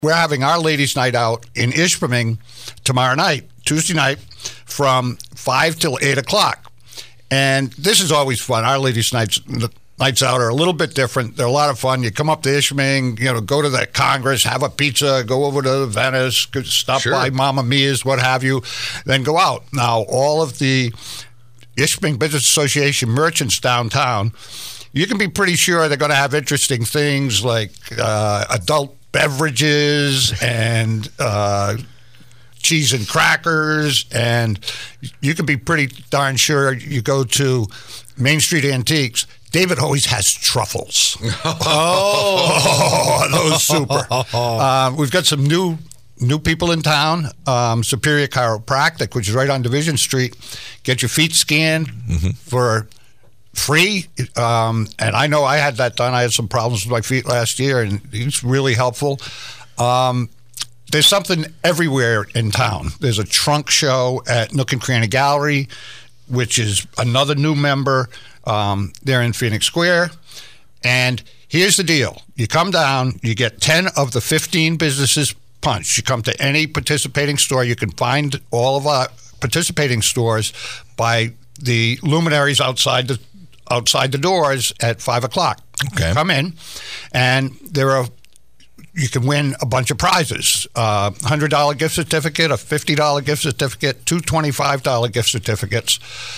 we're having our ladies' night out in Ishpeming tomorrow night, Tuesday night, from 5 till 8 o'clock. And this is always fun. Our ladies' nights out are a little bit different. They're a lot of fun. You come up to Ishpeming, go to the Congress, have a pizza, go over to Venice, stop by Mamma Mia's, what have you, then go out. Now, all of the Ishpeming Business Association merchants downtown, you can be pretty sure they're going to have interesting things like adult beverages and cheese and crackers, and you can be pretty darn sure you go to Main Street Antiques. David always has truffles. Those super. We've got some new people in town. Superior Chiropractic, which is right on Division Street. Get your feet scanned for free. And I know I had that done. I had some problems with my feet last year, and it's really helpful. There's something everywhere in town. There's a trunk show at Nook and Cranny Gallery, which is another new member. They're in Phoenix Square. And here's the deal. You come down, you get 10 of the 15 businesses punched. You come to any participating store. You can find all of our participating stores by the luminaries outside the doors at 5 o'clock. Okay. Come in, and you can win a bunch of prizes. $100 gift certificate, a $50 gift certificate, two $25 gift certificates.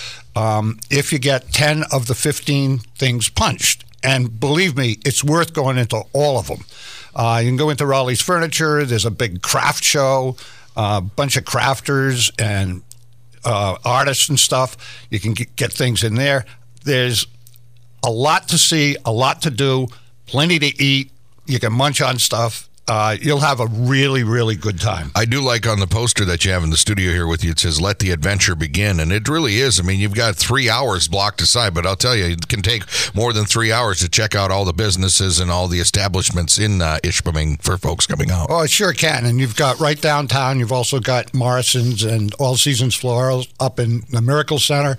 If you get 10 of the 15 things punched. And believe me, it's worth going into all of them. You can go into Raleigh's Furniture. There's a big craft show, a bunch of crafters and artists and stuff. You can get things in there. There's a lot to see, a lot to do, plenty to eat. You can munch on stuff. You'll have a really, really good time. I do like on the poster that you have in the studio here with you, it says, "Let the adventure begin." And it really is. I mean, you've got 3 hours blocked aside, but I'll tell you, it can take more than 3 hours to check out all the businesses and all the establishments in Ishpeming for folks coming out. Oh, it sure can. And you've got right downtown, you've also got Morrison's and All Seasons Florals up in the Miracle Center.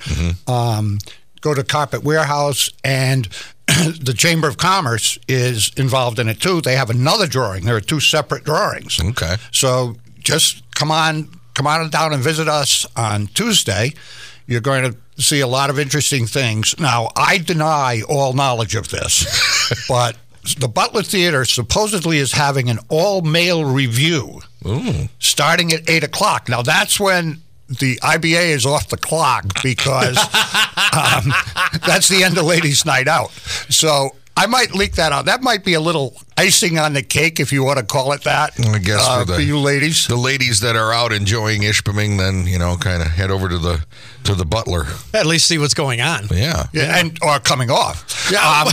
Go to Carpet Warehouse, and the Chamber of Commerce is involved in it too. They have another drawing. There are two separate drawings. Okay. So just come on down and visit us on Tuesday. You're going to see a lot of interesting things. Now, I deny all knowledge of this, but the Butler Theater supposedly is having an all-male review starting at 8 o'clock. Now, that's when the IBA is off the clock, because that's the end of Ladies' Night Out. So I might leak that out. That might be a little icing on the cake, if you want to call it that. I guess for you ladies. The ladies that are out enjoying Ishpeming, then, kind of head over to the Butler. At least see what's going on. Yeah. Or coming off. Yeah.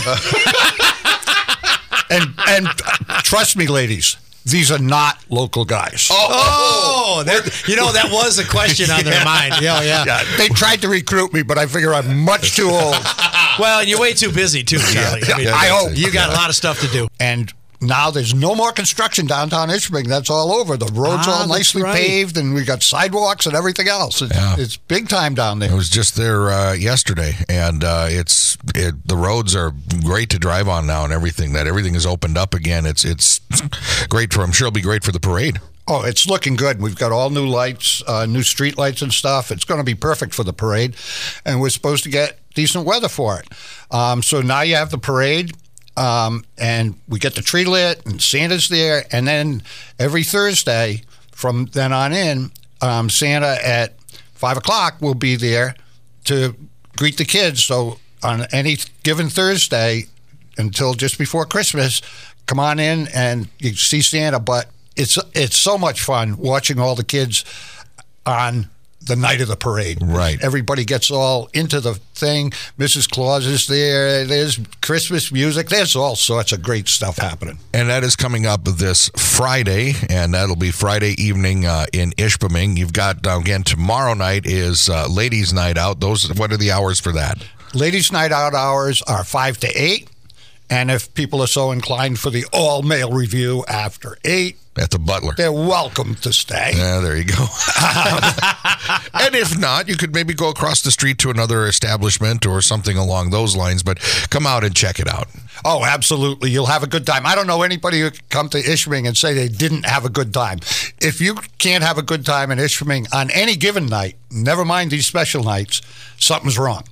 And trust me, ladies, these are not local guys. That was a question on their mind. Yeah. They tried to recruit me, but I figure I'm much too old. Well, and you're way too busy, too, Charlie. I hope. You got a lot of stuff to do. And now there's no more construction downtown Ishpeming. That's all over. The road's all nicely paved, and we got sidewalks and everything else. It's big time down there. I was just there yesterday, and the roads are great to drive on now, and everything is opened up again. It's great I'm sure it'll be great for the parade. Oh, it's looking good. We've got all new lights, new street lights and stuff. It's going to be perfect for the parade, and we're supposed to get decent weather for it. So now you have the parade. And we get the tree lit, and Santa's there, and then every Thursday from then on in, Santa at 5 o'clock will be there to greet the kids. So on any given Thursday until just before Christmas, come on in and you see Santa. But it's so much fun watching all the kids on the night of the parade. Right. Everybody gets all into the thing. Mrs. Claus is there. There's Christmas music. There's all sorts of great stuff happening. And that is coming up this Friday, and that'll be Friday evening in Ishpeming. You've got, again, tomorrow night is Ladies' Night Out. What are the hours for that? Ladies' Night Out hours are 5 to 8. And if people are so inclined for the all-male review after 8, at the Butler, they're welcome to stay. Yeah, there you go. And if not, you could maybe go across the street to another establishment or something along those lines, but come out and check it out. Oh, absolutely. You'll have a good time. I don't know anybody who could come to Ishpeming and say they didn't have a good time. If you can't have a good time in Ishpeming on any given night, never mind these special nights, something's wrong.